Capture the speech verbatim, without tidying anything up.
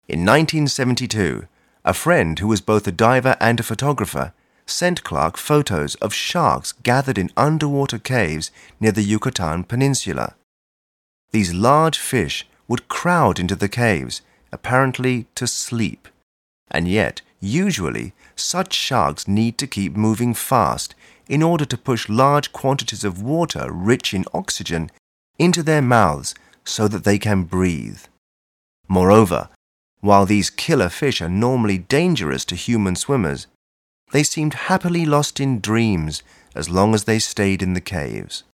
In nineteen seventy-two, a friend who was both a diver and a photographer sent Clark photos of sharks gathered in underwater caves near the Yucatan Peninsula. These large fish would crowd into the caves, apparently to sleep. And yet, usually, such sharks need to keep moving fast in order to push large quantities of water rich in oxygen into their mouths so that they can breathe. Moreover, while these killer fish are normally dangerous to human swimmers, they seemed happily lost in dreams as long as they stayed in the caves.